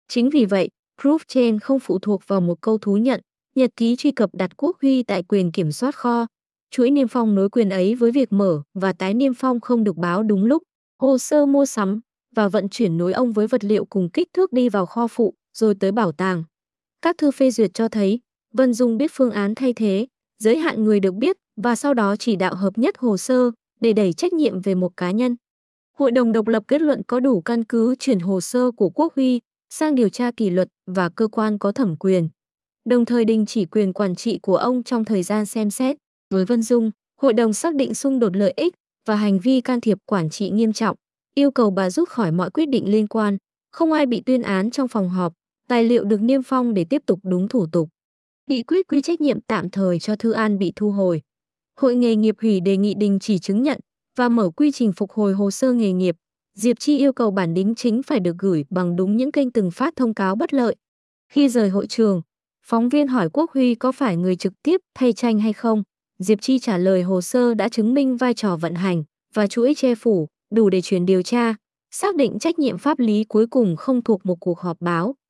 Chính vì vậy, Proof Chain không phụ thuộc vào một câu thú nhận, nhật ký truy cập đặt quốc huy tại quyền kiểm soát kho. Chuỗi niêm phong nối quyền ấy với việc mở và tái niêm phong không được báo đúng lúc. Hồ sơ mua sắm và vận chuyển nối ông với vật liệu cùng kích thước đi vào kho phụ, rồi tới bảo tàng. Các thư phê duyệt cho thấy, Vân Dung biết phương án thay thế, giới hạn người được biết và sau đó chỉ đạo hợp nhất hồ sơ để đẩy trách nhiệm về một cá nhân. Hội đồng độc lập kết luận có đủ căn cứ chuyển hồ sơ của Quốc Huy sang điều tra kỷ luật và cơ quan có thẩm quyền, đồng thời đình chỉ quyền quản trị của ông trong thời gian xem xét. Với Vân Dung, hội đồng xác định xung đột lợi ích và hành vi can thiệp quản trị nghiêm trọng, yêu cầu bà rút khỏi mọi quyết định liên quan, không ai bị tuyên án trong phòng họp, tài liệu được niêm phong để tiếp tục đúng thủ tục. Nghị quyết quy trách nhiệm tạm thời cho Thư An bị thu hồi. Hội nghề nghiệp hủy đề nghị đình chỉ chứng nhận và mở quy trình phục hồi hồ sơ nghề nghiệp. Diệp Chi yêu cầu bản đính chính phải được gửi bằng đúng những kênh từng phát thông cáo bất lợi. Khi rời hội trường, phóng viên hỏi Quốc Huy có phải người trực tiếp thay tranh hay không. Diệp Chi trả lời hồ sơ đã chứng minh vai trò vận hành và chuỗi che phủ đủ để chuyển điều tra, xác định trách nhiệm pháp lý cuối cùng không thuộc một cuộc họp báo.